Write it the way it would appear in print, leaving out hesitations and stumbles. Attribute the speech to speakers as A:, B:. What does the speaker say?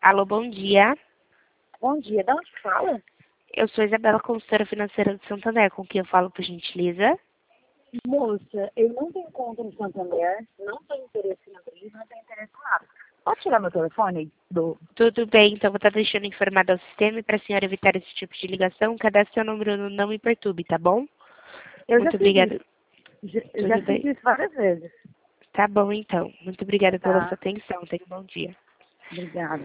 A: Alô, bom dia.
B: Bom dia, de onde fala?
A: Eu sou Isabela, consultora financeira do Santander, com quem eu falo, por gentileza.
B: Moça, eu não tenho conta no Santander, não tenho interesse em abrir, não tenho interesse em nada. Pode tirar meu telefone
A: Tudo bem, então vou estar deixando informado ao sistema e para a senhora evitar esse tipo de ligação, cadastre seu número no Não Me Perturbe, tá bom?
B: Eu já
A: Muito
B: fiz
A: obrigada.
B: isso. Eu já
A: Tudo
B: fiz
A: bem.
B: isso várias vezes.
A: Tá bom, então. Muito obrigada pela sua
B: Tá,
A: atenção. Tenha um bom dia.
B: obrigada.